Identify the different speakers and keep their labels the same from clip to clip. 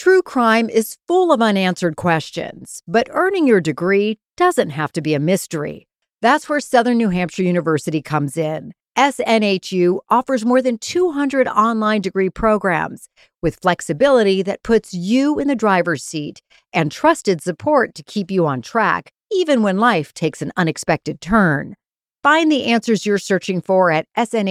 Speaker 1: True crime is full of unanswered questions, but earning your degree doesn't have to be a mystery. That's where Southern New Hampshire University comes in. SNHU offers more than 200 online degree programs with flexibility that puts you in the driver's seat and trusted support to keep you on track, even when life takes an unexpected turn. Find the answers you're searching for at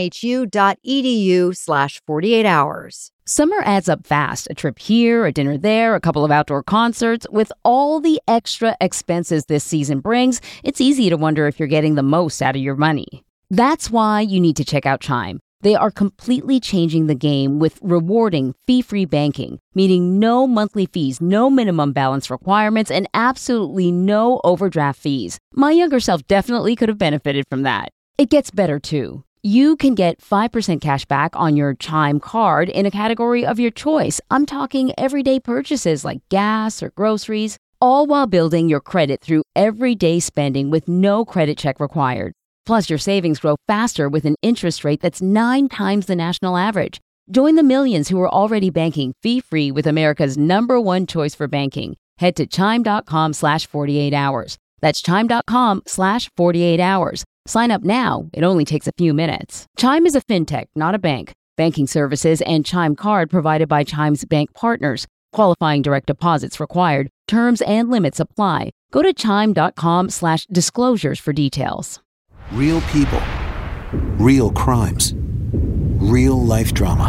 Speaker 1: snhu.edu/48 hours.
Speaker 2: Summer adds up fast. A trip here, a dinner there, a couple of outdoor concerts. With all the extra expenses this season brings, it's easy to wonder if you're getting the most out of your money. That's why you need to check out Chime. They are completely changing the game with rewarding fee-free banking, meaning no monthly fees, no minimum balance requirements, and absolutely no overdraft fees. My younger self definitely could have benefited from that. It gets better, too. You can get 5% cash back on your Chime card in a category of your choice. I'm talking everyday purchases like gas or groceries, all while building your credit through everyday spending with no credit check required. Plus, your savings grow faster with an interest rate that's 9 times the national average. Join the millions who are already banking fee-free with America's #1 choice for banking. Head to chime.com/48 hours. That's chime.com/48 hours. Sign up now. It only takes a few minutes. Chime is a fintech, not a bank. Banking services and Chime card provided by Chime's bank partners. Qualifying direct deposits required. Terms and limits apply. Go to chime.com/disclosures for details.
Speaker 3: Real people, real crimes, real life drama.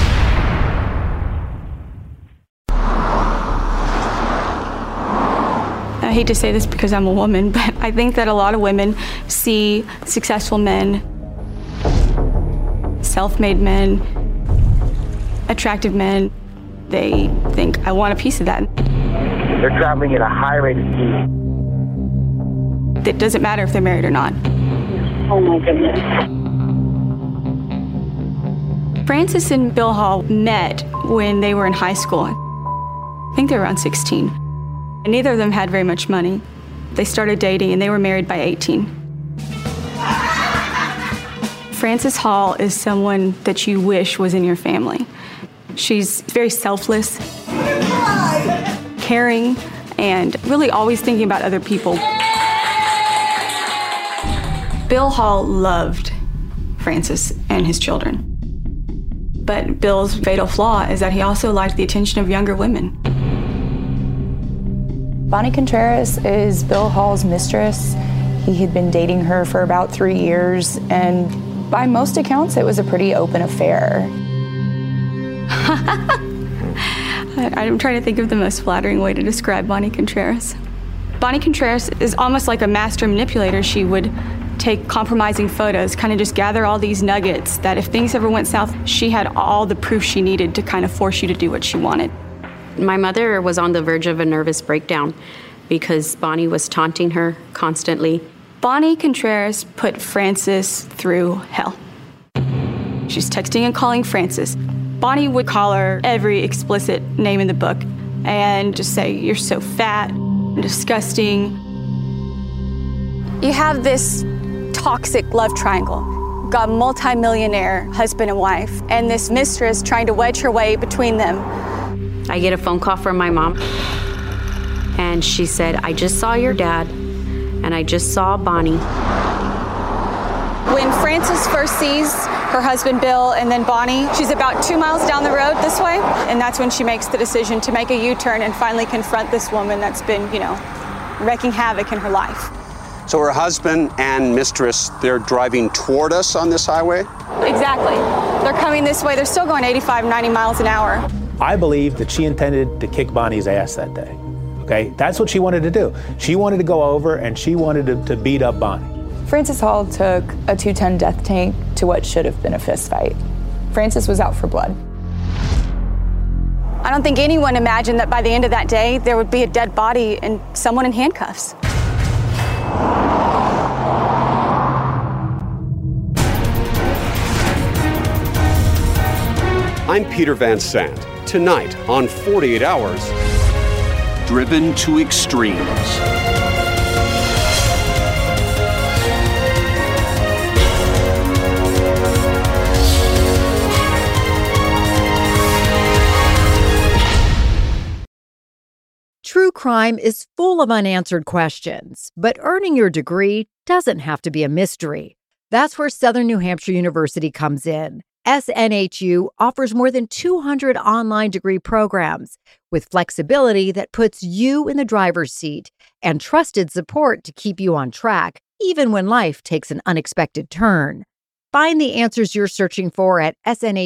Speaker 4: I hate to say this because I'm a woman, but I think that a lot of women see successful men, self-made men, attractive men. They think, I want a piece of that.
Speaker 5: They're traveling at a high rate of speed.
Speaker 4: It doesn't matter if they're married or not.
Speaker 5: Oh my goodness.
Speaker 4: Frances and Bill Hall met when they were in high school. I think they were around 16. And neither of them had very much money. They started dating and they were married by 18. Frances Hall is someone that you wish was in your family. She's very selfless, caring, and really always thinking about other people. Bill Hall loved Frances and his children. But Bill's fatal flaw is that he also liked the attention of younger women.
Speaker 6: Bonnie Contreras is Bill Hall's mistress. He had been dating her for about 3 years, and by most accounts, it was a pretty open affair.
Speaker 4: I'm trying to think of the most flattering way to describe Bonnie Contreras. Bonnie Contreras is almost like a master manipulator. She would take compromising photos, kind of just gather all these nuggets that if things ever went south, she had all the proof she needed to kind of force you to do what she wanted.
Speaker 7: My mother was on the verge of a nervous breakdown because Bonnie was taunting her constantly.
Speaker 4: Bonnie Contreras put Frances through hell. She's texting and calling Frances. Bonnie would call her every explicit name in the book and just say, "You're so fat and disgusting." You have this toxic love triangle. Got a multi-millionaire husband and wife, and this mistress trying to wedge her way between them.
Speaker 7: I get a phone call from my mom, and she said, "I just saw your dad, and I just saw Bonnie."
Speaker 4: When Frances first sees her husband Bill and then Bonnie, she's about 2 miles down the road this way, and that's when she makes the decision to make a U-turn and finally confront this woman that's been, wreaking havoc in her life.
Speaker 8: So her husband and mistress, they're driving toward us on this highway?
Speaker 4: Exactly. They're coming this way. They're still going 85, 90 miles an hour.
Speaker 9: I believe that she intended to kick Bonnie's ass that day. Okay? That's what she wanted to do. She wanted to go over and she wanted to beat up Bonnie.
Speaker 6: Frances Hall took a 2-ton death tank to what should have been a fist fight. Frances was out for blood.
Speaker 4: I don't think anyone imagined that by the end of that day, there would be a dead body and someone in handcuffs.
Speaker 8: I'm Peter Van Sant. Tonight on 48 Hours.
Speaker 3: Driven to extremes.
Speaker 1: True crime is full of unanswered questions, but earning your degree doesn't have to be a mystery. That's where Southern New Hampshire University comes in. SNHU offers more than 200 online degree programs with flexibility that puts you in the driver's seat and trusted support to keep you on track, even when life takes an unexpected turn. Find the answers you're searching for at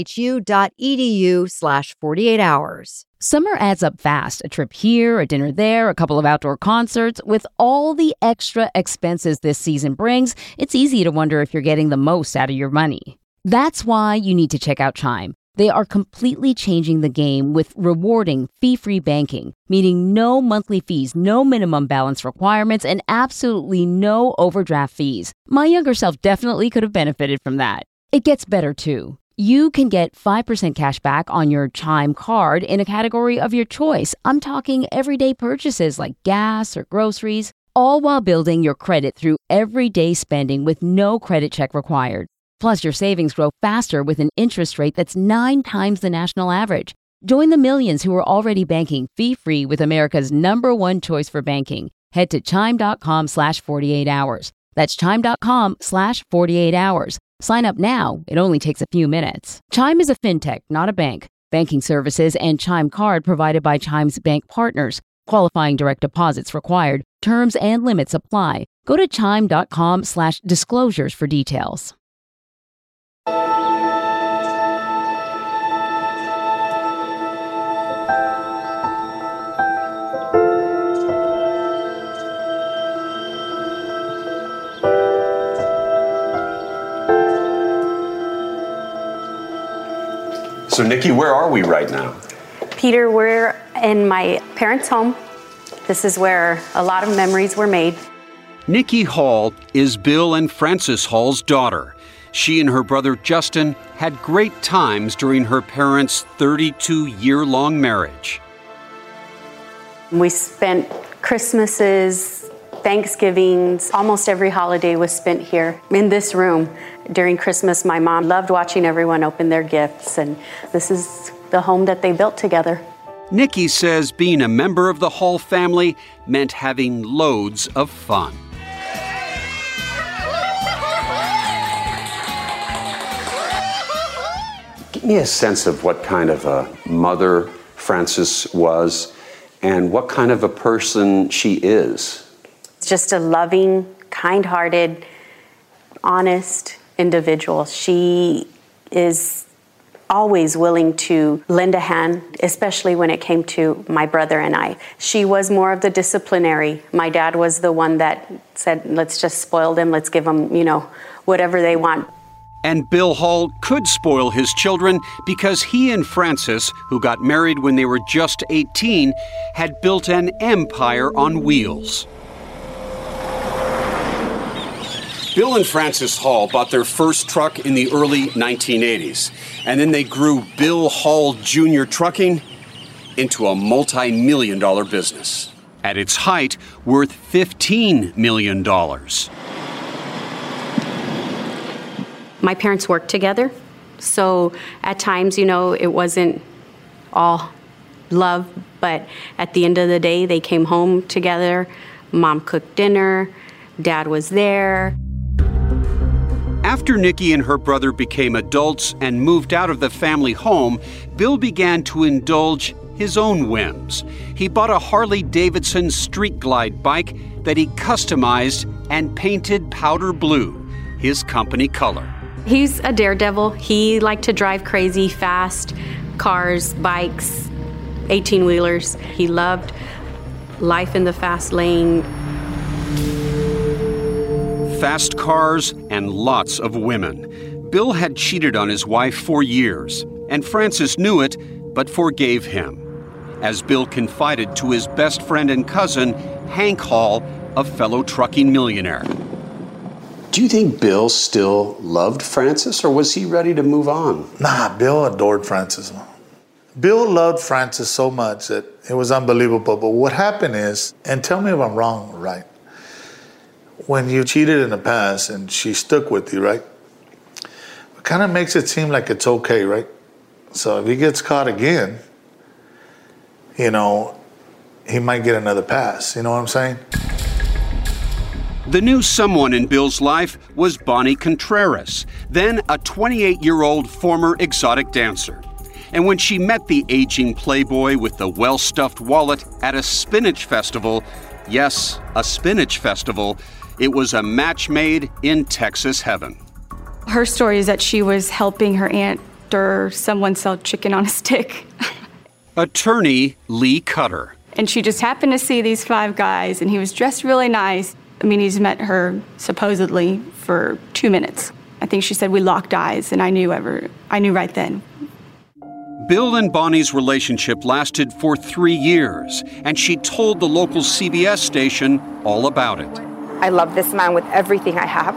Speaker 1: snhu.edu/48 hours.
Speaker 2: Summer adds up fast. A trip here, a dinner there, a couple of outdoor concerts. With all the extra expenses this season brings, it's easy to wonder if you're getting the most out of your money. That's why you need to check out Chime. They are completely changing the game with rewarding fee-free banking, meaning no monthly fees, no minimum balance requirements, and absolutely no overdraft fees. My younger self definitely could have benefited from that. It gets better too. You can get 5% cash back on your Chime card in a category of your choice. I'm talking everyday purchases like gas or groceries, all while building your credit through everyday spending with no credit check required. Plus, your savings grow faster with an interest rate that's 9 times the national average. Join the millions who are already banking fee-free with America's #1 choice for banking. Head to chime.com/48 hours. That's chime.com/48 hours. Sign up now. It only takes a few minutes. Chime is a fintech, not a bank. Banking services and Chime card provided by Chime's bank partners. Qualifying direct deposits required. Terms and limits apply. Go to chime.com/disclosures for details.
Speaker 8: So, Nikki, where are we right now?
Speaker 7: Peter, we're in my parents' home. This is where a lot of memories were made.
Speaker 8: Nikki Hall is Bill and Frances Hall's daughter. She and her brother Justin had great times during her parents' 32-year-long marriage.
Speaker 7: We spent Christmases, Thanksgivings, almost every holiday was spent here in this room. During Christmas, my mom loved watching everyone open their gifts, and this is the home that they built together.
Speaker 8: Nikki says being a member of the Hall family meant having loads of fun. Give me a sense of what kind of a mother Frances was and what kind of a person she is.
Speaker 7: Just a loving, kind-hearted, honest individual. She is always willing to lend a hand, especially when it came to my brother and I. She was more of the disciplinary. My dad was the one that said, let's just spoil them, let's give them, whatever they want.
Speaker 8: And Bill Hall could spoil his children because he and Frances, who got married when they were just 18, had built an empire on wheels. Bill and Frances Hall bought their first truck in the early 1980s, and then they grew Bill Hall Jr. Trucking into a multi-million-dollar business. At its height, worth $15 million.
Speaker 7: My parents worked together, so at times, it wasn't all love, but at the end of the day, they came home together. Mom cooked dinner, Dad was there.
Speaker 8: After Nikki and her brother became adults and moved out of the family home, Bill began to indulge his own whims. He bought a Harley-Davidson Street Glide bike that he customized and painted powder blue, his company color.
Speaker 7: He's a daredevil. He liked to drive crazy, fast cars, bikes, 18-wheelers. He loved life in the fast lane.
Speaker 8: Fast cars and lots of women. Bill had cheated on his wife for years, and Frances knew it, but forgave him. As Bill confided to his best friend and cousin, Hank Hall, a fellow trucking millionaire. Do you think Bill still loved Frances, or was he ready to move on?
Speaker 10: Nah, Bill adored Frances. Bill loved Frances so much that it was unbelievable. But what happened is, and tell me if I'm wrong, right? When you cheated in the past and she stuck with you, right? It kind of makes it seem like it's okay, right? So if he gets caught again, he might get another pass. You know what I'm saying?
Speaker 8: The new someone in Bill's life was Bonnie Contreras, then a 28-year-old former exotic dancer. And when she met the aging playboy with the well-stuffed wallet at a spinach festival, yes, a spinach festival, it was a match made in Texas heaven.
Speaker 4: Her story is that she was helping her aunt or someone sell chicken on a stick.
Speaker 8: Attorney Lee Cutter.
Speaker 4: And she just happened to see these 5 guys, and he was dressed really nice. I mean, he's met her supposedly for 2 minutes. I think she said we locked eyes, and I knew right then.
Speaker 8: Bill and Bonnie's relationship lasted for 3 years, and she told the local CBS station all about it.
Speaker 6: I love this man with everything I have.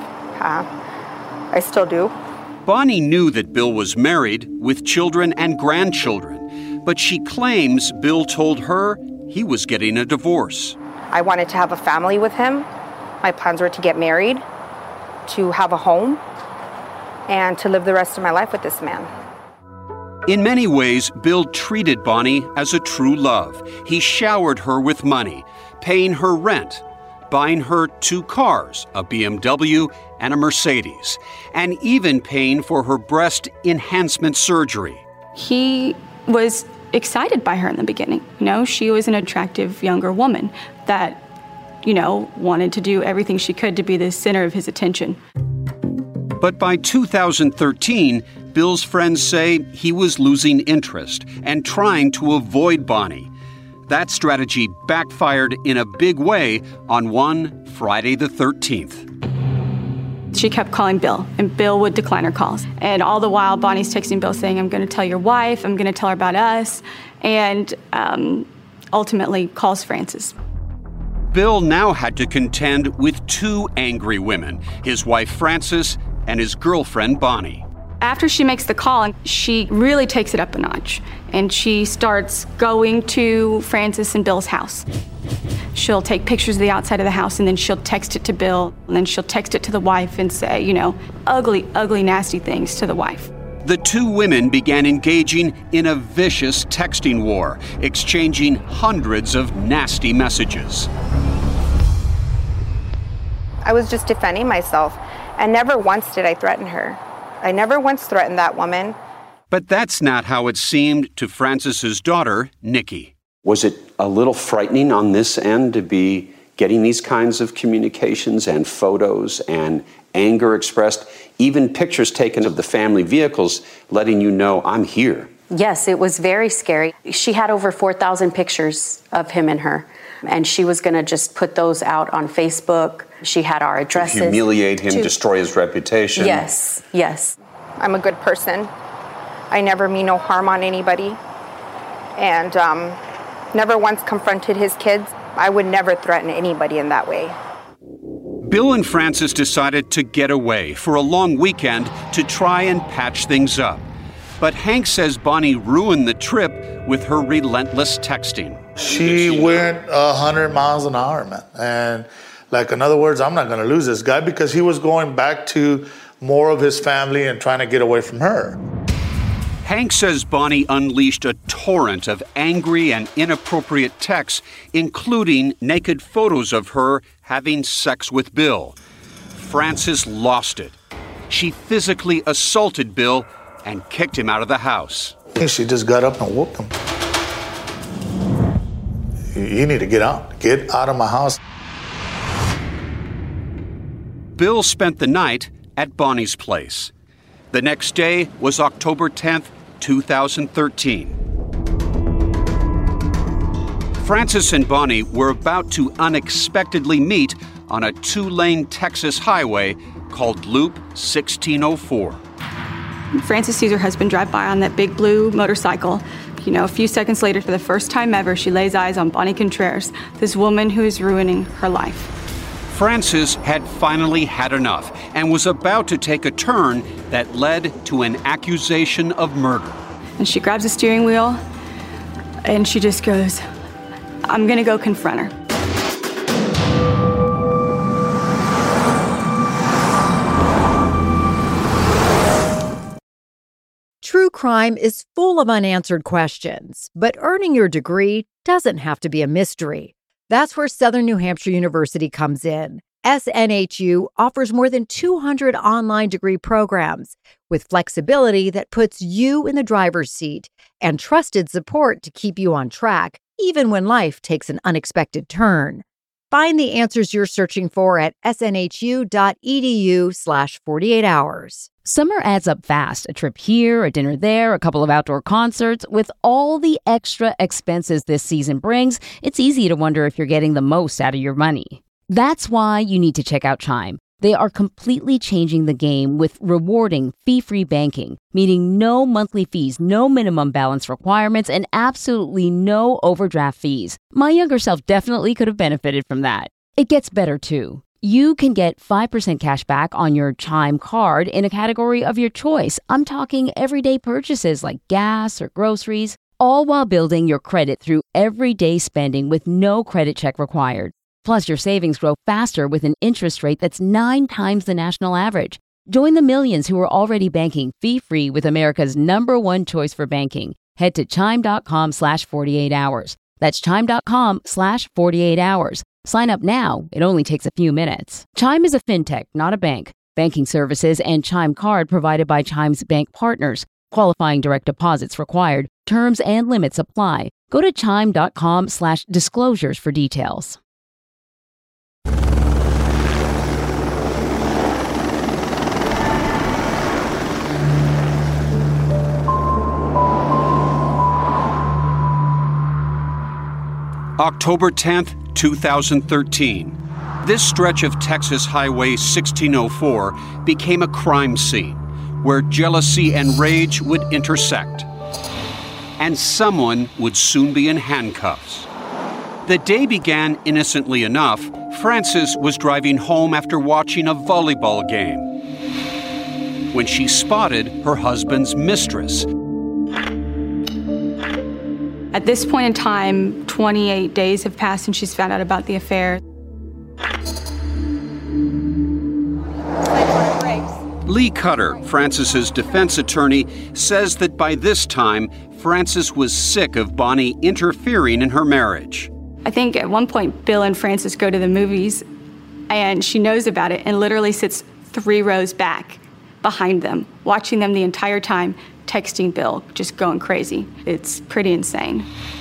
Speaker 6: I still do.
Speaker 8: Bonnie knew that Bill was married with children and grandchildren, but she claims Bill told her he was getting a divorce.
Speaker 6: I wanted to have a family with him. My plans were to get married, to have a home, and to live the rest of my life with this man.
Speaker 8: In many ways, Bill treated Bonnie as a true love. He showered her with money, paying her rent, buying her 2 cars, a BMW and a Mercedes, and even paying for her breast enhancement surgery.
Speaker 4: He was excited by her in the beginning. You know, she was an attractive younger woman that, you know, wanted to do everything she could to be the center of his attention.
Speaker 8: But by 2013, Bill's friends say he was losing interest and trying to avoid Bonnie. That strategy backfired in a big way on one Friday the 13th.
Speaker 4: She kept calling Bill, and Bill would decline her calls. And all the while, Bonnie's texting Bill saying, I'm going to tell your wife, I'm going to tell her about us, and ultimately calls Frances.
Speaker 8: Bill now had to contend with 2 angry women, his wife Frances and his girlfriend Bonnie.
Speaker 4: After she makes the call, she really takes it up a notch, and she starts going to Frances and Bill's house. She'll take pictures of the outside of the house, and then she'll text it to Bill, and then she'll text it to the wife and say, you know, ugly, ugly, nasty things to the wife.
Speaker 8: The 2 women began engaging in a vicious texting war, exchanging hundreds of nasty messages.
Speaker 6: I was just defending myself, and never once did I threaten her. I never once threatened that woman.
Speaker 8: But that's not how it seemed to Frances's daughter, Nikki.
Speaker 11: Was it a little frightening on this end to be getting these kinds of communications and photos and anger expressed, even pictures taken of the family vehicles letting you know, I'm here?
Speaker 7: Yes, it was very scary. She had over 4,000 pictures of him and her, and she was going to just put those out on Facebook. She had our addresses.
Speaker 11: To humiliate him, destroy his reputation.
Speaker 7: Yes, yes.
Speaker 6: I'm a good person. I never mean no harm on anybody, and never once confronted his kids. I would never threaten anybody in that way.
Speaker 8: Bill and Frances decided to get away for a long weekend to try and patch things up. But Hank says Bonnie ruined the trip with her relentless texting.
Speaker 10: She went 100 miles an hour, man. And like, in other words, I'm not going to lose this guy, because he was going back to more of his family and trying to get away from her.
Speaker 8: Hank says Bonnie unleashed a torrent of angry and inappropriate texts, including naked photos of her having sex with Bill. Frances lost it. She physically assaulted Bill and kicked him out of the house.
Speaker 10: She just got up and whooped him. You need to get out. Get out of my house.
Speaker 8: Bill spent the night at Bonnie's place. The next day was October 10th, 2013. Frances and Bonnie were about to unexpectedly meet on a 2-lane Texas highway called Loop 1604.
Speaker 4: Frances sees her husband drive by on that big blue motorcycle. You know, a few seconds later, for the first time ever, she lays eyes on Bonnie Contreras, this woman who is ruining her life.
Speaker 8: Frances had finally had enough and was about to take a turn that led to an accusation of murder.
Speaker 4: And she grabs the steering wheel and she just goes, I'm gonna go confront her.
Speaker 1: True crime is full of unanswered questions, but earning your degree doesn't have to be a mystery. That's where Southern New Hampshire University comes in. SNHU offers more than 200 online degree programs with flexibility that puts you in the driver's seat and trusted support to keep you on track, even when life takes an unexpected turn. Find the answers you're searching for at snhu.edu/48 hours.
Speaker 2: Summer adds up fast. A trip here, a dinner there, a couple of outdoor concerts. With all the extra expenses this season brings, it's easy to wonder if you're getting the most out of your money. That's why you need to check out Chime. They are completely changing the game with rewarding fee-free banking, meaning no monthly fees, no minimum balance requirements, and absolutely no overdraft fees. My younger self definitely could have benefited from that. It gets better, too. You can get 5% cash back on your Chime card in a category of your choice. I'm talking everyday purchases like gas or groceries, all while building your credit through everyday spending with no credit check required. Plus, your savings grow faster with an interest rate that's 9 times the national average. Join the millions who are already banking fee-free with America's #1 choice for banking. Head to chime.com/48 hours. That's chime.com/48 hours. Sign up now. It only takes a few minutes. Chime is a fintech, not a bank. Banking services and Chime card provided by Chime's bank partners. Qualifying direct deposits required. Terms and limits apply. Go to chime.com/disclosures for details.
Speaker 8: October 10th, 2013. This stretch of Texas Highway 1604 became a crime scene where jealousy and rage would intersect. And someone would soon be in handcuffs. The day began innocently enough. Frances was driving home after watching a volleyball game when she spotted her husband's mistress.
Speaker 4: At this point in time, 28 days have passed since she's found out about the affair.
Speaker 8: Lee Cutter, Frances's defense attorney, says that by this time, Frances was sick of Bonnie interfering in her marriage.
Speaker 4: I think at one point, Bill and Frances go to the movies, and she knows about it and literally sits 3 rows back behind them, watching them the entire time, texting Bill, just going crazy. It's pretty insane.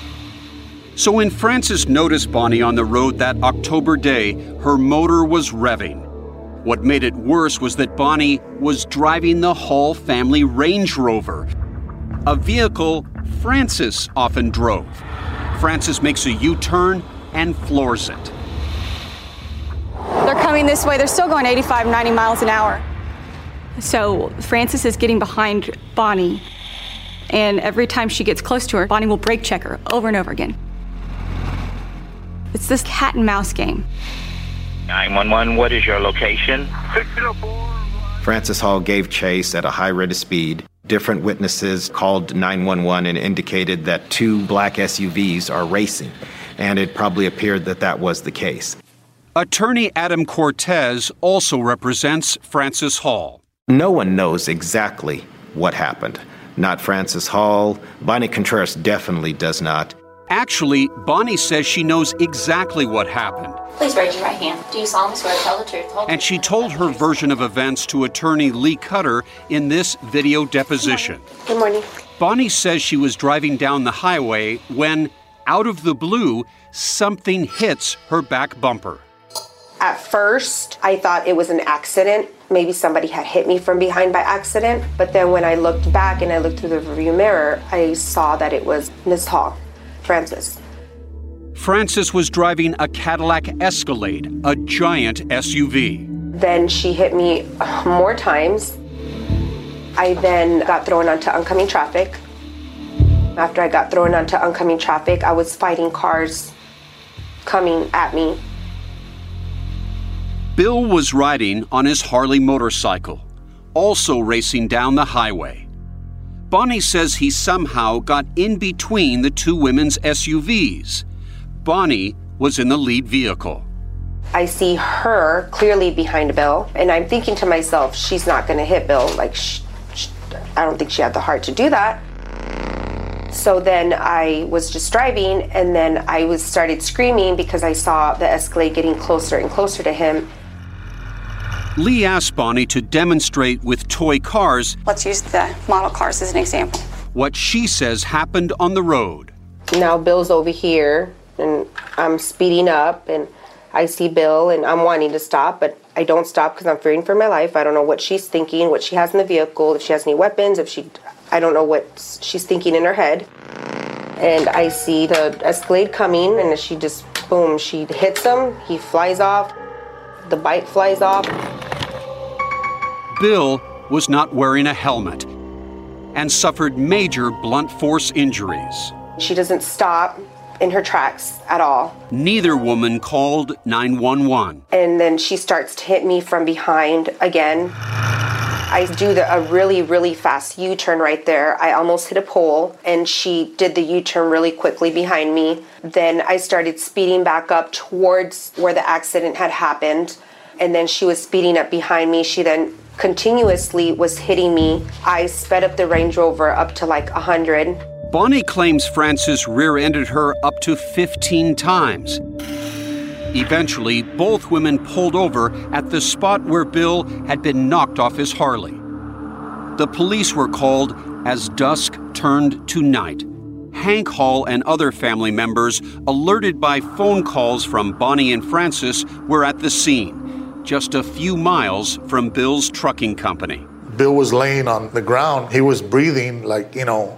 Speaker 8: So when Frances noticed Bonnie on the road that October day, her motor was revving. What made it worse was that Bonnie was driving the Hall family Range Rover, a vehicle Frances often drove. Frances makes a U-turn and floors it.
Speaker 4: They're coming this way. They're still going 85, 90 miles an hour. So Frances is getting behind Bonnie, and every time she gets close to her, Bonnie will brake check her over and over again. It's this cat and mouse game.
Speaker 12: 911, what is your location?
Speaker 13: Frances Hall gave chase at a high rate of speed. Different witnesses called 911 and indicated that 2 black SUVs are racing, and it probably appeared that that was the case.
Speaker 8: Attorney Adam Cortez also represents Frances Hall.
Speaker 13: No one knows exactly what happened. Not Frances Hall. Bonnie Contreras definitely does not.
Speaker 8: Actually, Bonnie says she knows exactly what happened.
Speaker 14: Please raise your right hand. Do you solemnly swear to tell the truth?
Speaker 8: And she told her version of events to attorney Lee Cutter in this video deposition.
Speaker 15: Good morning.
Speaker 8: Bonnie says she was driving down the highway when, out of the blue, something hits her back bumper.
Speaker 15: At first, I thought it was an accident. Maybe somebody had hit me from behind by accident. But then when I looked back and I looked through the rearview mirror, I saw that it was Ms. Hall, Frances.
Speaker 8: Frances was driving a Cadillac Escalade, a giant SUV.
Speaker 15: Then she hit me more times. I then got thrown onto oncoming traffic. After I got thrown onto oncoming traffic, I was fighting cars coming at me.
Speaker 8: Bill was riding on his Harley motorcycle, also racing down the highway. Bonnie says he somehow got in between the 2 women's SUVs. Bonnie was in the lead vehicle.
Speaker 15: I see her clearly behind Bill, and I'm thinking to myself, she's not going to hit Bill. Like, I don't think she had the heart to do that. So then I was just driving, and then I started screaming because I saw the Escalade getting closer and closer to him.
Speaker 8: Lee asked Bonnie to demonstrate with toy cars.
Speaker 16: Let's use the model cars as an example.
Speaker 8: What she says happened on the road.
Speaker 15: Now Bill's over here, and I'm speeding up, and I see Bill, and I'm wanting to stop, but I don't stop because I'm fearing for my life. I don't know what she's thinking, what she has in the vehicle, if she has any weapons, I don't know what she's thinking in her head. And I see the Escalade coming, and she just, boom, she hits him, he flies off, the bike flies off.
Speaker 8: Bill was not wearing a helmet and suffered major blunt force injuries.
Speaker 15: She doesn't stop in her tracks at all.
Speaker 8: Neither woman called 911.
Speaker 15: And then she starts to hit me from behind again. I do a really, really fast U-turn right there. I almost hit a pole, and she did the U-turn really quickly behind me. Then I started speeding back up towards where the accident had happened, and then she was speeding up behind me. She then continuously was hitting me. I sped up the Range Rover up to like 100.
Speaker 8: Bonnie claims Francis rear-ended her up to 15 times. Eventually, both women pulled over at the spot where Bill had been knocked off his Harley. The police were called as dusk turned to night. Hank Hall and other family members, alerted by phone calls from Bonnie and Francis, were at the scene, just a few miles from Bill's trucking company.
Speaker 10: Bill was laying on the ground. He was breathing like,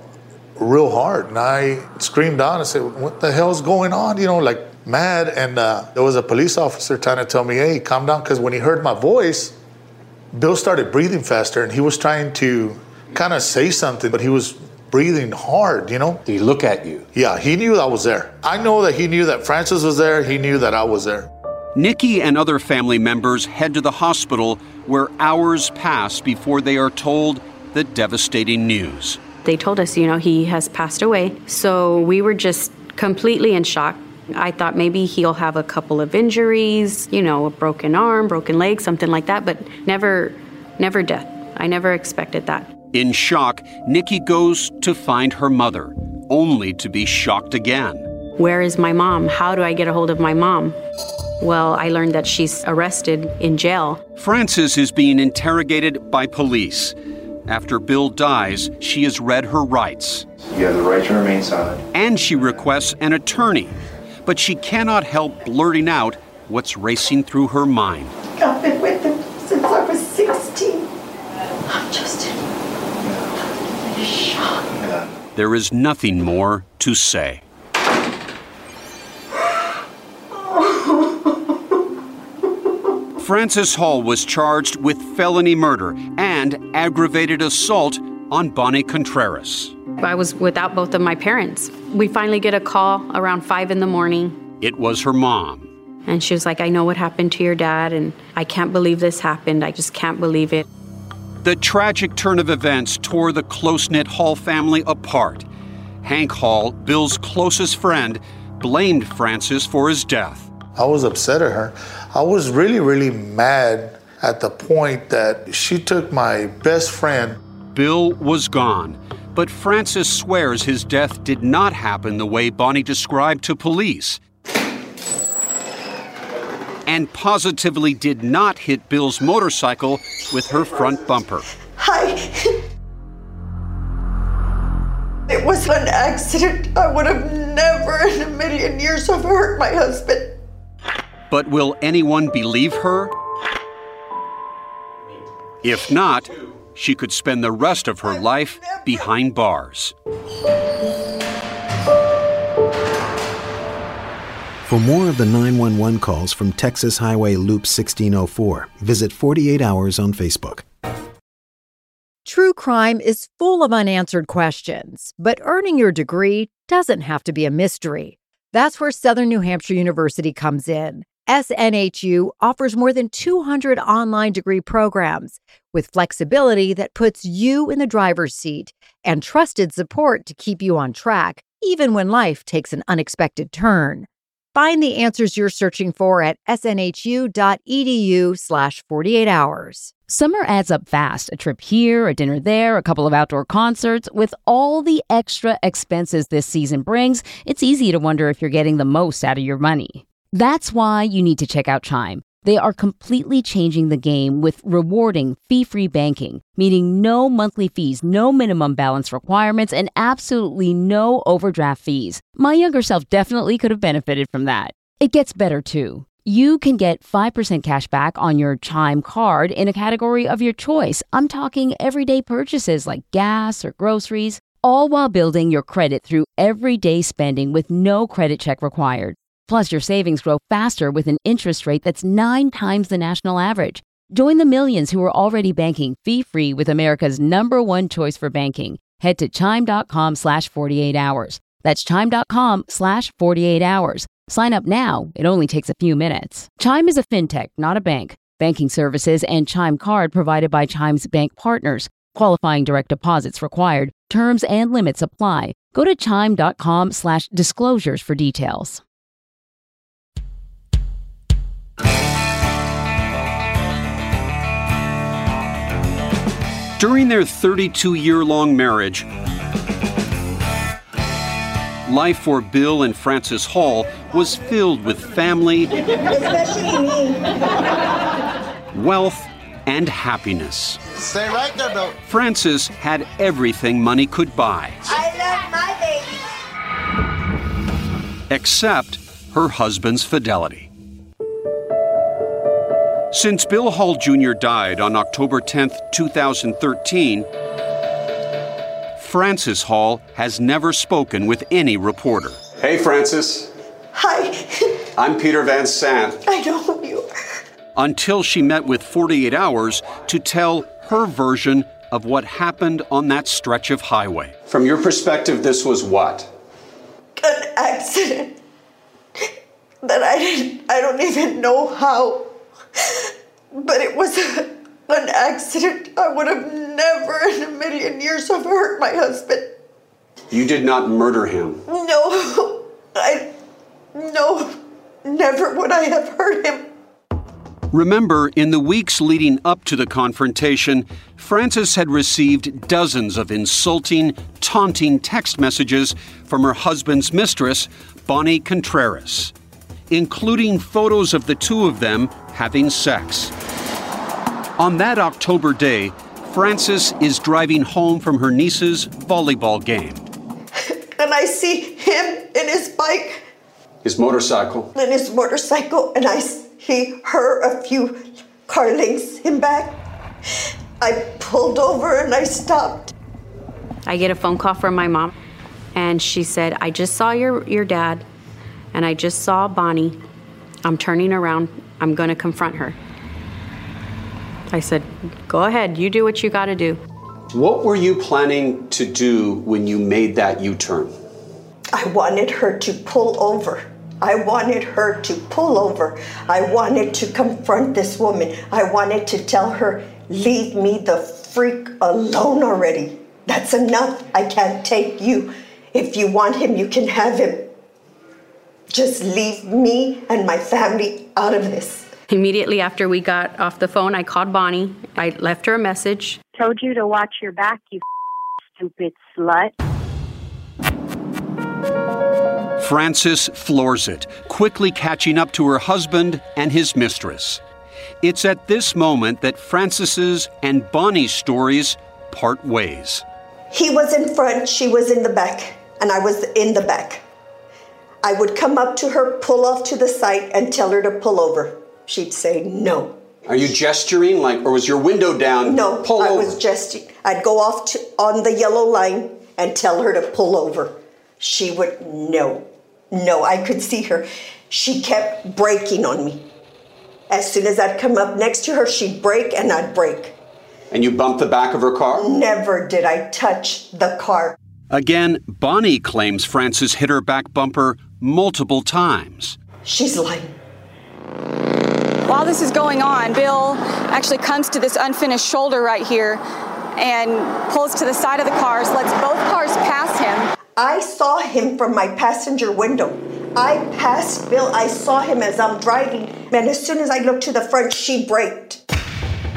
Speaker 10: real hard. And I screamed out and said, what the hell's going on? Like mad. And there was a police officer trying to tell me, hey, calm down. Because when he heard my voice, Bill started breathing faster, and he was trying to kind of say something, but he was breathing hard, Did
Speaker 9: he look at you?
Speaker 10: Yeah, he knew I was there. I know that he knew that Francis was there. He knew that I was there.
Speaker 8: Nikki and other family members head to the hospital, where hours pass before they are told the devastating news.
Speaker 4: They told us, he has passed away. So we were just completely in shock. I thought maybe he'll have a couple of injuries, a broken arm, broken leg, something like that, but never death. I never expected that.
Speaker 8: In shock, Nikki goes to find her mother, only to be shocked again.
Speaker 4: Where is my mom? How do I get a hold of my mom? Well, I learned that she's arrested in jail.
Speaker 8: Frances is being interrogated by police. After Bill dies, she is read her rights.
Speaker 17: You have the right to remain silent.
Speaker 8: And she requests an attorney, but she cannot help blurting out what's racing through her mind.
Speaker 18: I've been with him since I was 16. I'm just in shock.
Speaker 8: There is nothing more to say. Francis Hall was charged with felony murder and aggravated assault on Bonnie Contreras.
Speaker 4: I was without both of my parents. We finally get a call around 5 a.m.
Speaker 8: It was her mom.
Speaker 4: And she was like, I know what happened to your dad, and I can't believe this happened. I just can't believe it.
Speaker 8: The tragic turn of events tore the close-knit Hall family apart. Hank Hall, Bill's closest friend, blamed Francis for his death.
Speaker 10: I was upset at her. I was really, really mad at the point that she took my best friend.
Speaker 8: Bill was gone, but Francis swears his death did not happen the way Bonnie described to police, and positively did not hit Bill's motorcycle with her front bumper.
Speaker 18: Hi. It was an accident. I would have never in a million years have hurt my husband.
Speaker 8: But will anyone believe her? If not, she could spend the rest of her life behind bars.
Speaker 3: For more of the 911 calls from Texas Highway Loop 1604, visit 48 Hours on Facebook.
Speaker 1: True crime is full of unanswered questions, but earning your degree doesn't have to be a mystery. That's where Southern New Hampshire University comes in. SNHU offers more than 200 online degree programs with flexibility that puts you in the driver's seat and trusted support to keep you on track, even when life takes an unexpected turn. Find the answers you're searching for at snhu.edu/48hours.
Speaker 2: Summer adds up fast. A trip here, a dinner there, a couple of outdoor concerts. With all the extra expenses this season brings, it's easy to wonder if you're getting the most out of your money. That's why you need to check out Chime. They are completely changing the game with rewarding fee-free banking, meaning no monthly fees, no minimum balance requirements, and absolutely no overdraft fees. My younger self definitely could have benefited from that. It gets better too. You can get 5% cash back on your Chime card in a category of your choice. I'm talking everyday purchases like gas or groceries, all while building your credit through everyday spending with no credit check required. Plus, your savings grow faster with an interest rate that's 9 times the national average. Join the millions who are already banking fee-free with America's #1 choice for banking. Head to chime.com/48 hours. That's chime.com/48 hours. Sign up now. It only takes a few minutes. Chime is a fintech, not a bank. Banking services and Chime card provided by Chime's bank partners. Qualifying direct deposits required. Terms and limits apply. Go to chime.com/disclosures for details.
Speaker 8: During their 32-year-long marriage, life for Bill and Frances Hall was filled with family,
Speaker 18: Especially me.
Speaker 8: wealth, and happiness.
Speaker 18: Stay right there, Bill.
Speaker 8: Frances had everything money could buy,
Speaker 18: I love my baby.
Speaker 8: except her husband's fidelity. Since Bill Hall Jr. died on October 10, 2013, Frances Hall has never spoken with any reporter.
Speaker 11: Hey, Frances.
Speaker 18: Hi.
Speaker 11: I'm Peter Van Sant.
Speaker 18: I know who you are.
Speaker 8: Until she met with 48 Hours to tell her version of what happened on that stretch of highway.
Speaker 11: From your perspective, this was what?
Speaker 18: An accident that I don't even know how. But it was an accident. I would have never in a million years have hurt my husband.
Speaker 11: You did not murder him.
Speaker 18: No, never would I have hurt him.
Speaker 8: Remember, in the weeks leading up to the confrontation, Frances had received dozens of insulting, taunting text messages from her husband's mistress, Bonnie Contreras, including photos of the two of them having sex. On that October day, Frances is driving home from her niece's volleyball game.
Speaker 18: And I see him in his bike.
Speaker 11: His motorcycle.
Speaker 18: In his motorcycle, and I see her a few car lengths him back. I pulled over and I stopped.
Speaker 7: I get a phone call from my mom, and she said, I just saw your dad, and I just saw Bonnie. I'm turning around. I'm going to confront her. I said, go ahead. You do what you got to do.
Speaker 11: What were you planning to do when you made that U-turn?
Speaker 18: I wanted her to pull over. I wanted her to pull over. I wanted to confront this woman. I wanted to tell her, leave me the freak alone already. That's enough. I can't take you. If you want him, you can have him. Just leave me and my family out of this.
Speaker 7: Immediately after we got off the phone, I called Bonnie. I left her a message.
Speaker 5: Told you to watch your back, you stupid slut.
Speaker 8: Frances floors it, quickly catching up to her husband and his mistress. It's at this moment that Frances's and Bonnie's stories part ways.
Speaker 18: He was in front, she was in the back, and I was in the back. I would come up to her, pull off to the side, and tell her to pull over. She'd say no.
Speaker 11: Are you gesturing, or was your window down?
Speaker 18: No,
Speaker 11: pull
Speaker 18: I
Speaker 11: over.
Speaker 18: was gesturing. I'd go off on the yellow line and tell her to pull over. She would, no, I could see her. She kept braking on me. As soon as I'd come up next to her, she'd brake and I'd brake.
Speaker 11: And you bumped the back of her car?
Speaker 18: Never did I touch the car.
Speaker 8: Again, Bonnie claims Frances hit her back bumper multiple times.
Speaker 18: She's lying.
Speaker 4: While this is going on, Bill actually comes to this unfinished shoulder right here and pulls to the side of the cars, lets both cars pass him.
Speaker 18: I saw him from my passenger window. I passed Bill. I saw him as I'm driving. And as soon as I looked to the front, she braked.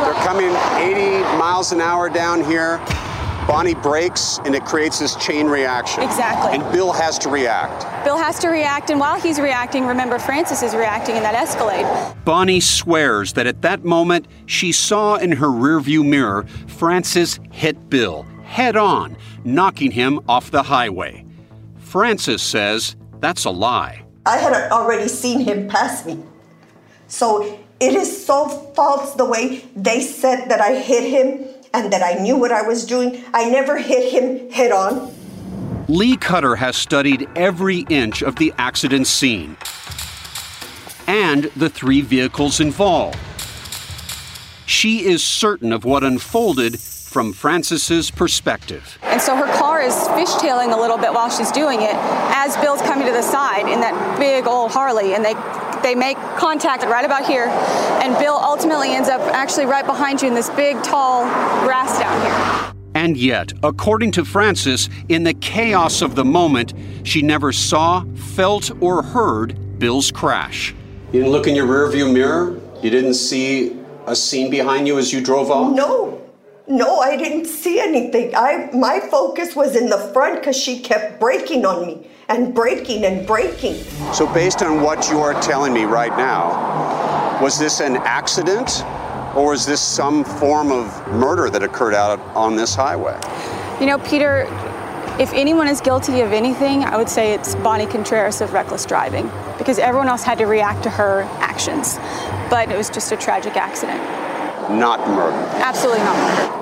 Speaker 8: They're coming 80 miles an hour down here. Bonnie brakes, and it creates this chain reaction.
Speaker 4: Exactly.
Speaker 8: And Bill has to react.
Speaker 4: Bill has to react, and while he's reacting, remember, Francis is reacting in that Escalade.
Speaker 8: Bonnie swears that at that moment, she saw in her rearview mirror Francis hit Bill head on, knocking him off the highway. Francis says that's a lie.
Speaker 18: I had already seen him pass me. So it is so false the way they said that I hit him and that I knew what I was doing. I never hit him head on.
Speaker 8: Lee Cutter has studied every inch of the accident scene and the 3 vehicles involved. She is certain of what unfolded from Francis's perspective.
Speaker 4: And so her car is fishtailing a little bit while she's doing it as Bill's coming to the side in that big old Harley, and they make contact right about here, and Bill ultimately ends up actually right behind you in this big, tall grass down here.
Speaker 8: And yet, according to Francis, in the chaos of the moment, she never saw, felt, or heard Bill's crash. You didn't look in your rearview mirror? You didn't see a scene behind you as you drove off?
Speaker 18: No, I didn't see anything. My focus was in the front because she kept braking on me and braking and braking.
Speaker 8: So based on what you are telling me right now, was this an accident or was this some form of murder that occurred out on this highway?
Speaker 4: You know, Peter, if anyone is guilty of anything, I would say it's Bonnie Contreras of reckless driving, because everyone else had to react to her actions. But it was just a tragic accident.
Speaker 8: Not murder.
Speaker 4: Absolutely not murder.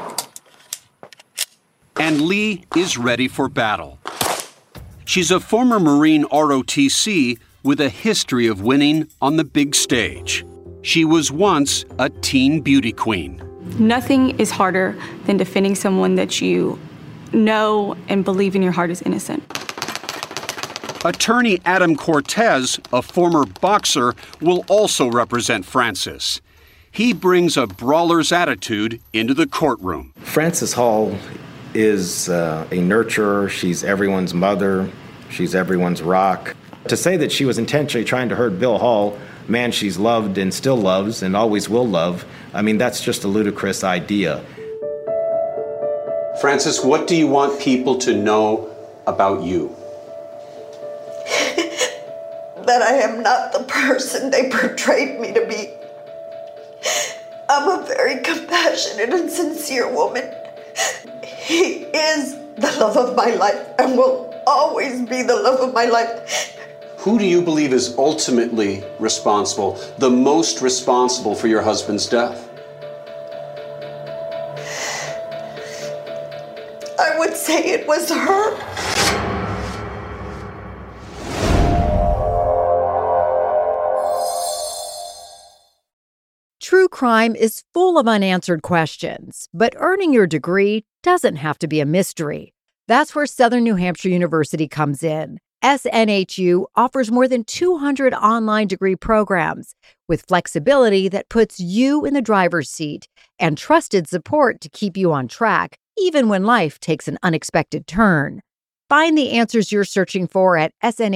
Speaker 8: And Lee is ready for battle. She's a former Marine ROTC with a history of winning on the big stage. She was once a teen beauty queen.
Speaker 4: Nothing is harder than defending someone that you know and believe in your heart is innocent.
Speaker 8: Attorney Adam Cortez, a former boxer, will also represent Francis. He brings a brawler's attitude into the courtroom.
Speaker 13: Francis Hall is a nurturer. She's everyone's mother. She's everyone's rock. To say that she was intentionally trying to hurt Bill Hall, man she's loved and still loves and always will love, I mean, that's just a ludicrous idea.
Speaker 8: Francis, what do you want people to know about you?
Speaker 18: That I am not the person they portrayed me to be. I'm a very compassionate and sincere woman. He is the love of my life and will always be the love of my life.
Speaker 8: Who do you believe is ultimately responsible, the most responsible for your husband's death?
Speaker 18: I would say it was her.
Speaker 1: True crime is full of unanswered questions, but earning your degree doesn't have to be a mystery. That's where Southern New Hampshire University comes in. SNHU offers more than 200 online degree programs with flexibility that puts you in the driver's seat and trusted support to keep you on track, even when life takes an unexpected turn. Find the answers you're searching for at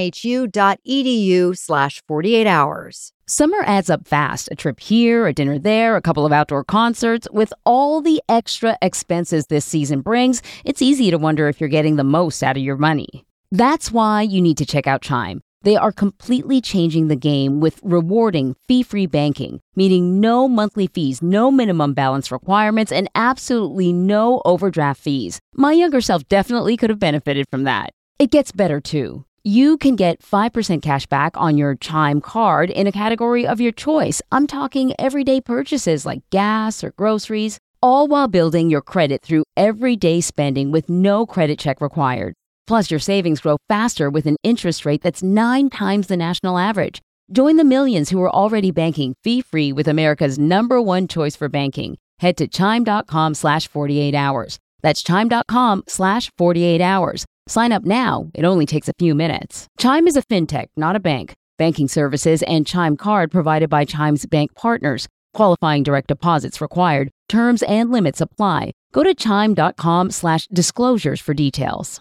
Speaker 1: snhu.edu/48 hours.
Speaker 2: Summer adds up fast. A trip here, a dinner there, a couple of outdoor concerts. With all the extra expenses this season brings, it's easy to wonder if you're getting the most out of your money. That's why you need to check out Chime. They are completely changing the game with rewarding fee-free banking, meaning no monthly fees, no minimum balance requirements, and absolutely no overdraft fees. My younger self definitely could have benefited from that. It gets better, too. You can get 5% cash back on your Chime card in a category of your choice. I'm talking everyday purchases like gas or groceries, all while building your credit through everyday spending with no credit check required. Plus, your savings grow faster with an interest rate that's 9 times the national average. Join the millions who are already banking fee-free with America's #1 choice for banking. Head to chime.com/48 hours. That's chime.com/48 hours. Sign up now. It only takes a few minutes. Chime is a fintech, not a bank. Banking services and Chime card provided by Chime's bank partners. Qualifying direct deposits required. Terms and limits apply. Go to chime.com/disclosures for details.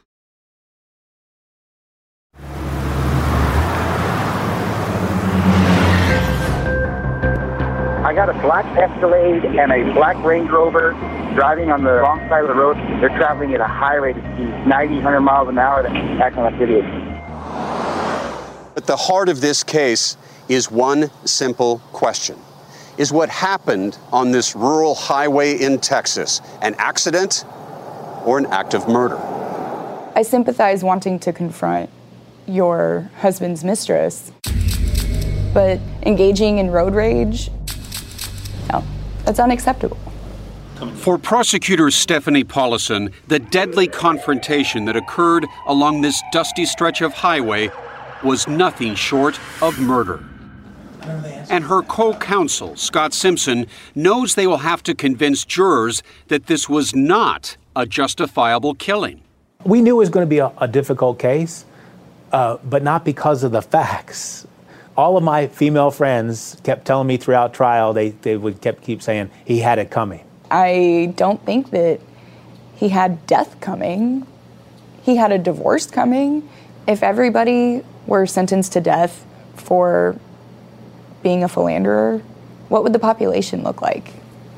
Speaker 19: I got a black Escalade and a black Range Rover driving on the wrong side of the road. They're traveling at a high rate of speed, 90, 100 miles an hour. That's on that video.
Speaker 8: At the heart of this case is one simple question. Is what happened on this rural highway in Texas an accident or an act of murder?
Speaker 20: I sympathize wanting to confront your husband's mistress, but engaging in road rage, no, that's unacceptable.
Speaker 8: For prosecutor Stephanie Paulison, the deadly confrontation that occurred along this dusty stretch of highway was nothing short of murder. And her co-counsel, Scott Simpson, knows they will have to convince jurors that this was not a justifiable killing.
Speaker 9: We knew it was going to be a difficult case, but not because of the facts. All of my female friends kept telling me throughout trial, they would keep saying he had it coming.
Speaker 20: I don't think that he had death coming. He had a divorce coming. If everybody were sentenced to death for being a philanderer, what would the population look like?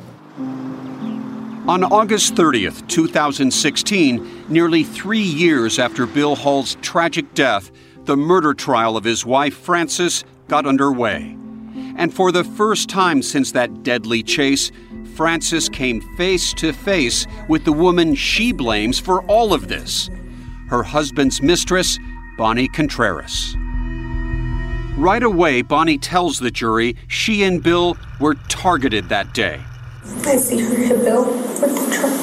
Speaker 8: On August 30th, 2016, nearly 3 years after Bill Hall's tragic death, the murder trial of his wife, Frances, got underway. And for the first time since that deadly chase, Frances came face to face with the woman she blames for all of this, her husband's mistress, Bonnie Contreras. Right away, Bonnie tells the jury she and Bill were targeted that day.
Speaker 21: I see her hit Bill with the truck.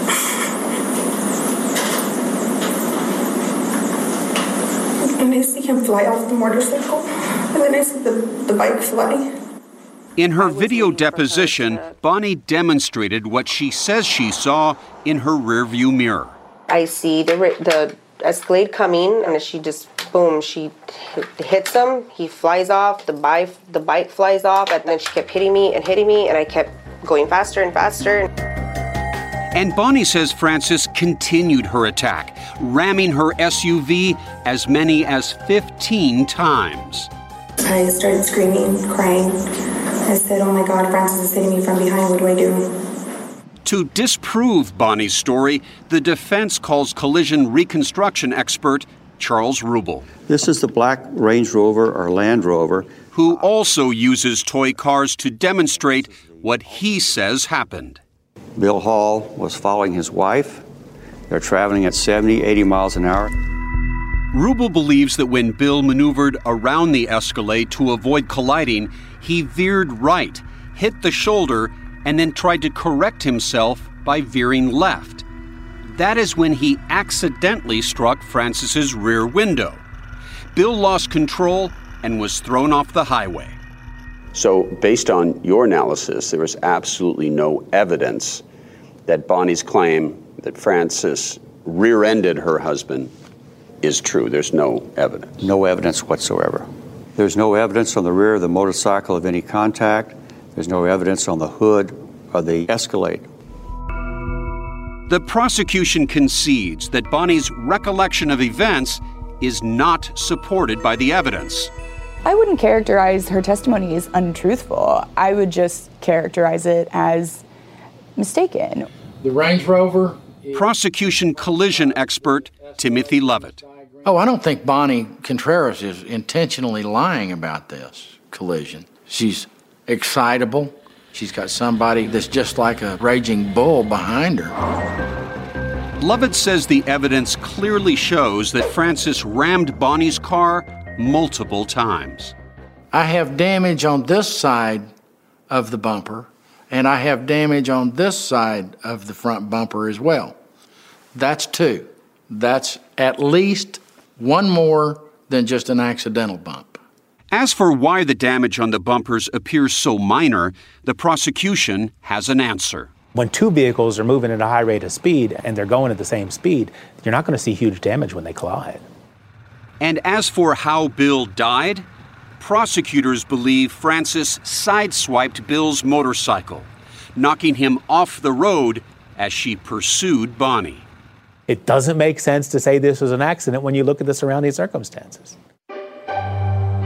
Speaker 21: And I see him fly off the motorcycle. And then I see the bike fly.
Speaker 8: In her video deposition, Bonnie demonstrated what she says she saw in her rearview mirror.
Speaker 15: I see the Escalade coming, and she just, boom, she hits him. He flies off, the bike flies off, and then she kept hitting me, and I kept going faster and faster.
Speaker 8: And Bonnie says Frances continued her attack, ramming her SUV as many as 15 times.
Speaker 21: I started screaming, crying. I said, "Oh my God, Frances is hitting me from behind. What do I do?"
Speaker 8: To disprove Bonnie's story, the defense calls collision reconstruction expert Charles Rubel.
Speaker 22: This is the black Range Rover or Land Rover,
Speaker 8: who also uses toy cars to demonstrate what he says happened.
Speaker 22: Bill Hall was following his wife. They're traveling at 70, 80 miles an hour.
Speaker 8: Rubel believes that when Bill maneuvered around the Escalade to avoid colliding, he veered right, hit the shoulder, and then tried to correct himself by veering left. That is when he accidentally struck Frances's rear window. Bill lost control and was thrown off the highway.
Speaker 11: So based on your analysis, there was absolutely no evidence that Bonnie's claim that Frances rear-ended her husband is true. There's no evidence.
Speaker 22: No evidence whatsoever. There's no evidence on the rear of the motorcycle of any contact. There's no evidence on the hood of the Escalade.
Speaker 8: The prosecution concedes that Bonnie's recollection of events is not supported by the evidence.
Speaker 20: I wouldn't characterize her testimony as untruthful. I would just characterize it as mistaken.
Speaker 23: The Range Rover?
Speaker 8: Prosecution collision expert Timothy Levitt.
Speaker 23: Oh, I don't think Bonnie Contreras is intentionally lying about this collision. She's excitable. She's got somebody that's just like a raging bull behind her.
Speaker 8: Levitt says the evidence clearly shows that Frances rammed Bonnie's car multiple times.
Speaker 23: I have damage on this side of the bumper, and I have damage on this side of the front bumper as well. That's two. That's at least one more than just an accidental bump.
Speaker 8: As for why the damage on the bumpers appears so minor, the prosecution has an answer.
Speaker 9: When two vehicles are moving at a high rate of speed and they're going at the same speed, you're not going to see huge damage when they collide.
Speaker 8: And as for how Bill died, prosecutors believe Frances sideswiped Bill's motorcycle, knocking him off the road as she pursued Bonnie.
Speaker 9: It doesn't make sense to say this was an accident when you look at the surrounding circumstances.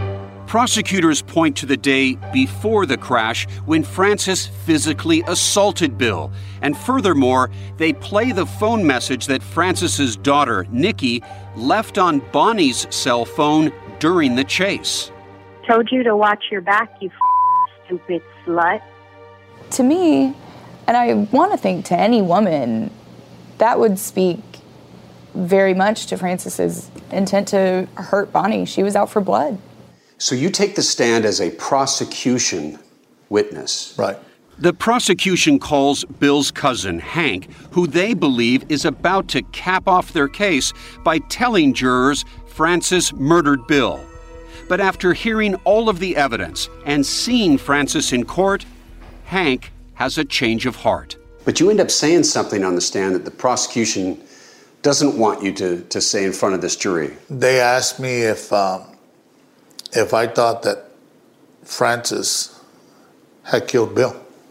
Speaker 8: Prosecutors point to the day before the crash when Frances physically assaulted Bill. And furthermore, they play the phone message that Frances's daughter, Nikki, left on Bonnie's cell phone during the chase.
Speaker 5: Told you to watch your back, you stupid slut.
Speaker 20: To me, and I want to think to any woman, that would speak very much to Frances's intent to hurt Bonnie. She was out for blood.
Speaker 11: So you take the stand as a prosecution witness.
Speaker 10: Right.
Speaker 8: The prosecution calls Bill's cousin, Hank, who they believe is about to cap off their case by telling jurors Frances murdered Bill. But after hearing all of the evidence and seeing Frances in court, Hank has a change of heart.
Speaker 11: But you end up saying something on the stand that the prosecution doesn't want you to say in front of this jury.
Speaker 10: They asked me if I thought that Frances had killed Bill.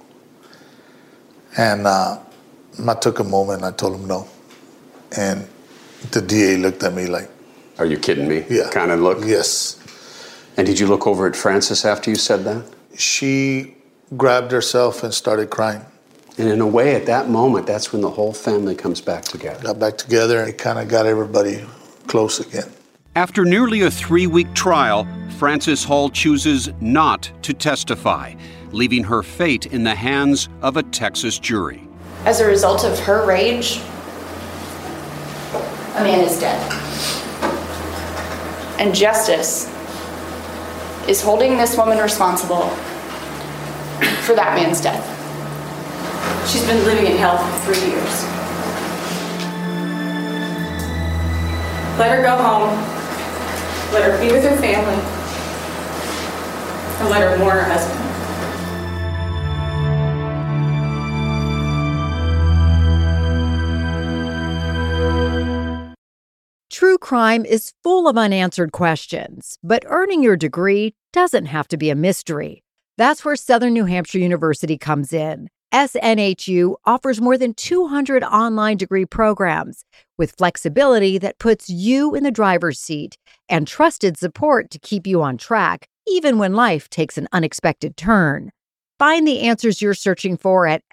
Speaker 10: And I took a moment and I told him no. And the DA looked at me like...
Speaker 11: Are you kidding me?
Speaker 10: Yeah.
Speaker 11: Kind of look?
Speaker 10: Yes.
Speaker 11: And did you look over at Frances after you said that?
Speaker 10: She grabbed herself and started crying.
Speaker 11: And in a way, at that moment, that's when the whole family comes back together.
Speaker 10: Got back together and it kind of got everybody close again.
Speaker 8: After nearly a 3-week trial, Frances Hall chooses not to testify, leaving her fate in the hands of a Texas jury.
Speaker 15: As a result of her rage, a man is dead. And justice is holding this woman responsible for that man's death. She's been living in hell for 3 years. Let her go home. Let her be with her family. And let her mourn her husband.
Speaker 1: True crime is full of unanswered questions, but earning your degree doesn't have to be a mystery. That's where Southern New Hampshire University comes in. SNHU offers more than 200 online degree programs with flexibility that puts you in the driver's seat and trusted support to keep you on track, even when life takes an unexpected turn. Find the answers you're searching for at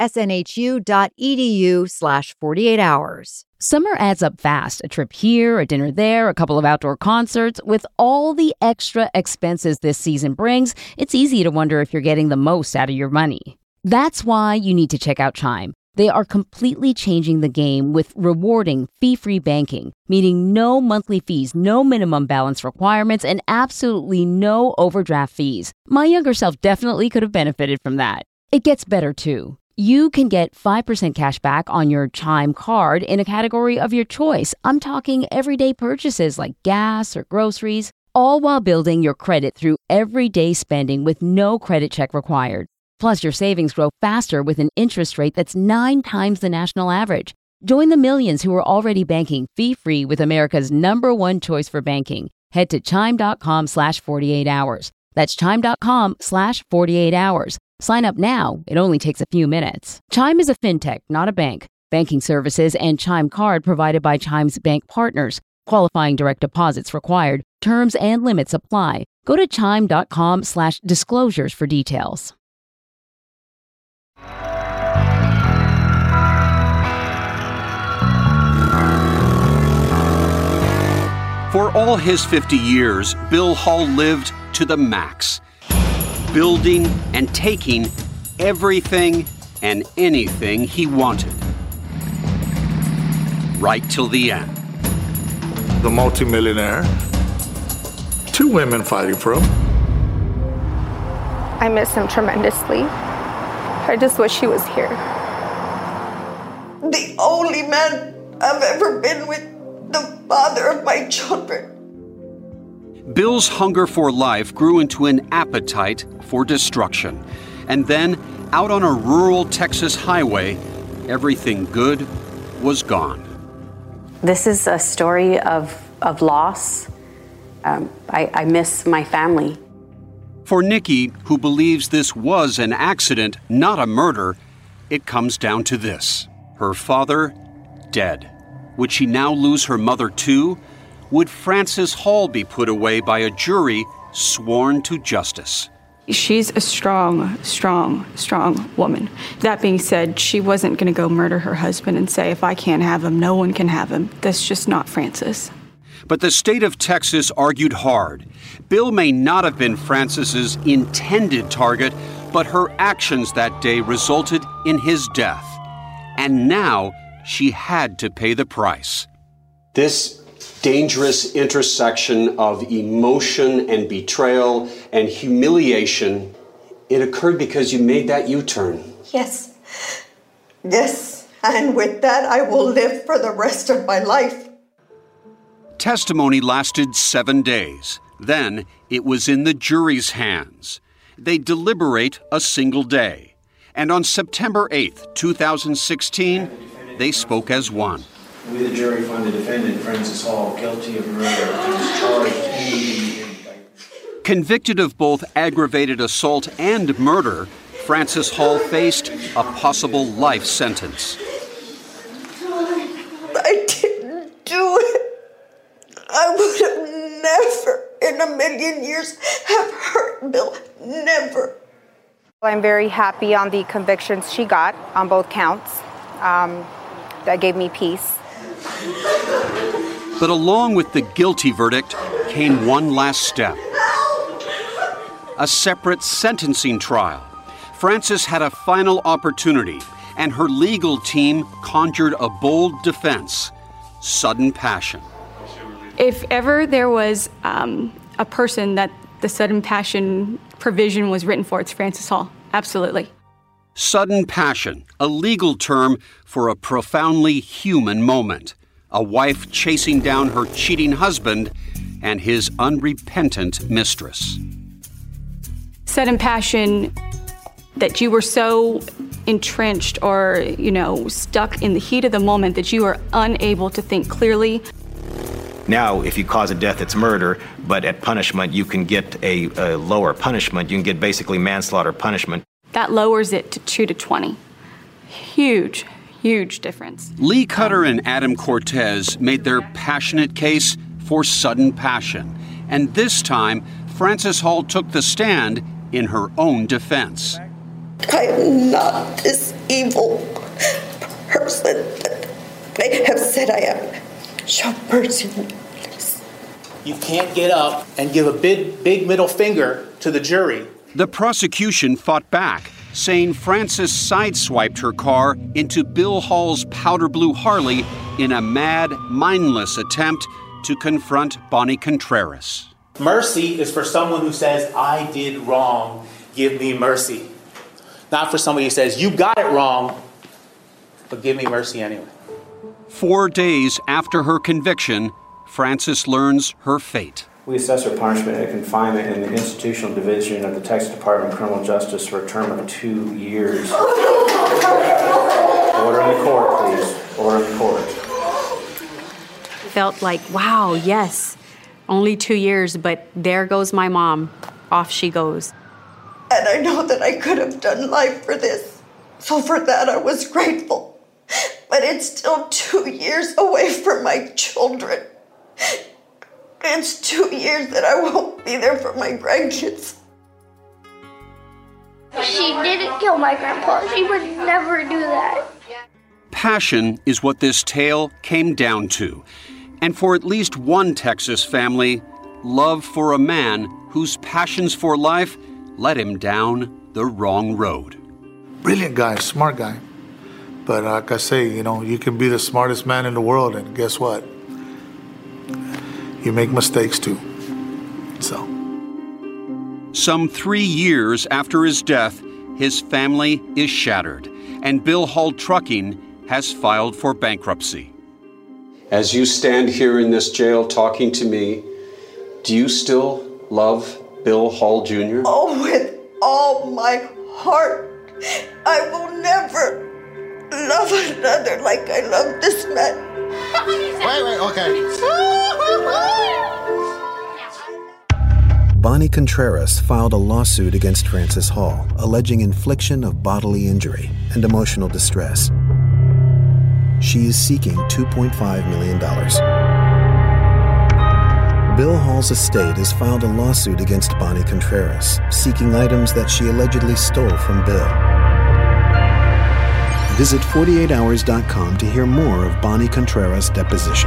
Speaker 1: snhu.edu/48 hours.
Speaker 2: Summer adds up fast. A trip here, a dinner there, a couple of outdoor concerts. With all the extra expenses this season brings, it's easy to wonder if you're getting the most out of your money. That's why you need to check out Chime. They are completely changing the game with rewarding fee-free banking, meaning no monthly fees, no minimum balance requirements, and absolutely no overdraft fees. My younger self definitely could have benefited from that. It gets better, too. You can get 5% cash back on your Chime card in a category of your choice. I'm talking everyday purchases like gas or groceries, all while building your credit through everyday spending with no credit check required. Plus, your savings grow faster with an interest rate that's 9 times the national average. Join the millions who are already banking fee-free with America's #1 choice for banking. Head to chime.com/48 hours. That's chime.com/48 hours. Sign up now. It only takes a few minutes. Chime is a fintech, not a bank. Banking services and Chime card provided by Chime's bank partners. Qualifying direct deposits required. Terms and limits apply. Go to chime.com/disclosures for details.
Speaker 8: For all his 50 years, Bill Hall lived to the max, building and taking everything and anything he wanted. Right till the end.
Speaker 10: The multimillionaire, 2 women fighting for him.
Speaker 21: I miss him tremendously. I just wish he was here.
Speaker 18: The only man I've ever been with, the father of my children.
Speaker 8: Bill's hunger for life grew into an appetite for destruction. And then, out on a rural Texas highway, everything good was gone.
Speaker 7: This is a story of loss. I miss my family.
Speaker 8: For Nikki, who believes this was an accident, not a murder, it comes down to this. Her father, dead. Would she now lose her mother too? Would Frances Hall be put away by a jury sworn to justice.
Speaker 4: She's a strong, strong, strong woman. That being said, she wasn't going to go murder her husband and say, if I can't have him, no one can have him. That's just not Frances.
Speaker 8: But the state of Texas argued hard. Bill may not have been Frances's intended target, but her actions that day resulted in his death. And now she had to pay the price.
Speaker 11: This dangerous intersection of emotion and betrayal and humiliation, it occurred because you made that U-turn.
Speaker 18: Yes. Yes. And with that, I will live for the rest of my life.
Speaker 8: Testimony lasted 7 days. Then it was in the jury's hands. They deliberate a single day. And on September 8th, 2016, they spoke as one.
Speaker 17: We, the jury, find the defendant, Frances Hall, guilty of murder and is charged in the indictment.
Speaker 8: Convicted of both aggravated assault and murder, Frances Hall faced a possible life sentence.
Speaker 18: I didn't do it. I would have never in a million years have hurt Bill. Never.
Speaker 6: I'm very happy on the convictions she got on both counts. That gave me peace.
Speaker 8: But along with the guilty verdict came one last step. A separate sentencing trial. Frances had a final opportunity, and her legal team conjured a bold defense: sudden passion.
Speaker 4: If ever there was a person that the sudden passion provision was written for, it's Frances Hall. Absolutely.
Speaker 8: Sudden passion, a legal term for a profoundly human moment. A wife chasing down her cheating husband and his unrepentant mistress.
Speaker 4: Sudden passion that you were so entrenched or, stuck in the heat of the moment that you are unable to think clearly.
Speaker 13: Now, if you cause a death, it's murder, but at punishment, you can get a lower punishment. You can get basically manslaughter punishment.
Speaker 4: That lowers it to 2 to 20. Huge, huge difference.
Speaker 8: Lee Cutter and Adam Cortez made their passionate case for sudden passion. And this time, Frances Hall took the stand in her own defense.
Speaker 18: I am not this evil person that they have said I am. Show mercy, please.
Speaker 9: You can't get up and give a big middle finger to the jury.
Speaker 8: The prosecution fought back, saying Frances sideswiped her car into Bill Hall's powder blue Harley in a mad, mindless attempt to confront Bonnie Contreras.
Speaker 9: Mercy is for someone who says, I did wrong, give me mercy. Not for somebody who says, you got it wrong, but give me mercy anyway.
Speaker 8: 4 days after her conviction, Frances learns her fate.
Speaker 17: We assess her punishment and confinement in the Institutional Division of the Texas Department of Criminal Justice for a term of 2 years. Order in the court, please. Order in the court.
Speaker 12: Felt like, wow, yes, only 2 years, but there goes my mom. Off she goes.
Speaker 18: And I know that I could have done life for this. So for that, I was grateful. But it's still 2 years away from my children. It's 2 years that I won't be there for my grandkids.
Speaker 14: She didn't kill my grandpa. She would never do that.
Speaker 8: Passion is what this tale came down to. And for at least one Texas family, love for a man whose passions for life led him down the wrong road.
Speaker 10: Brilliant guy, smart guy. But like I say, you can be the smartest man in the world, and guess what? You make mistakes too. So.
Speaker 8: Some 3 years after his death, his family is shattered, and Bill Hall Trucking has filed for bankruptcy.
Speaker 11: As you stand here in this jail talking to me, do you still love Bill Hall Jr.?
Speaker 18: Oh, with all my heart. I will never love another like I love this man.
Speaker 10: Wait, okay.
Speaker 3: Bonnie Contreras filed a lawsuit against Frances Hall, alleging infliction of bodily injury and emotional distress. She is seeking $2.5 million. Bill Hall's estate has filed a lawsuit against Bonnie Contreras, seeking items that she allegedly stole from Bill. Visit 48hours.com to hear more of Bonnie Contreras' deposition.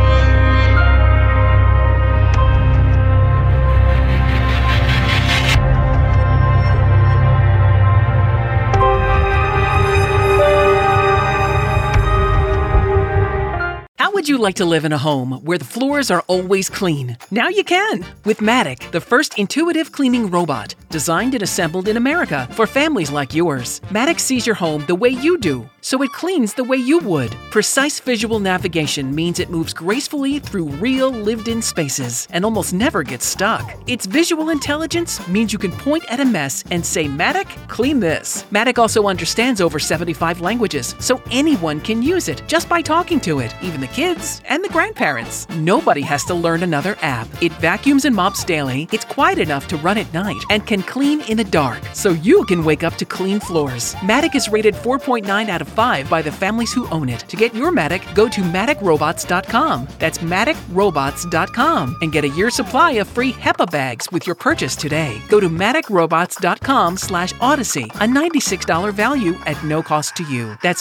Speaker 16: How would you like to live in a home where the floors are always clean? Now you can with Matic, the first intuitive cleaning robot designed and assembled in America for families like yours. Matic sees your home the way you do, so it cleans the way you would. Precise visual navigation means it moves gracefully through real lived-in spaces and almost never gets stuck. Its visual intelligence means you can point at a mess and say, Matic, clean this. Matic also understands over 75 languages, so anyone can use it just by talking to it, even the kids and the grandparents. Nobody has to learn another app. It vacuums and mops daily, it's quiet enough to run at night, and can clean in the dark, so you can wake up to clean floors. Matic is rated 4.9 out of 5 by the families who own it. To get your Matic, go to MaticRobots.com. That's MaticRobots.com and get a year's supply of free HEPA bags with your purchase today. Go to MaticRobots.com/Odyssey, a $96 value at no cost to you. That's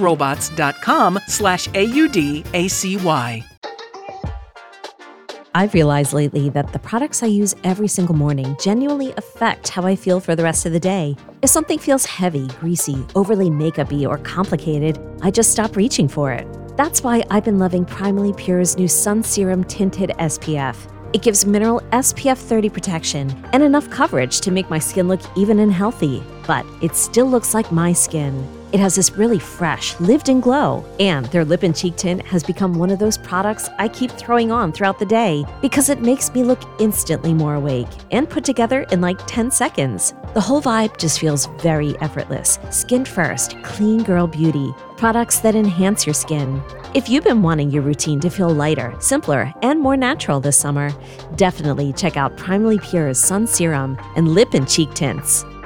Speaker 16: MaticRobots.com/AUDACY.
Speaker 19: I've realized lately that the products I use every single morning genuinely affect how I feel for the rest of the day. If something feels heavy, greasy, overly makeup-y, or complicated, I just stop reaching for it. That's why I've been loving Primally Pure's new Sun Serum Tinted SPF. It gives mineral SPF 30 protection and enough coverage to make my skin look even and healthy, but it still looks like my skin. It has this really fresh, lived-in glow, and their lip and cheek tint has become one of those products I keep throwing on throughout the day because it makes me look instantly more awake and put together in like 10 seconds. The whole vibe just feels very effortless. Skin first, clean girl beauty. Products that enhance your skin. If you've been wanting your routine to feel lighter, simpler, and more natural this summer, definitely check out Primally Pure's Sun Serum and Lip and Cheek Tints.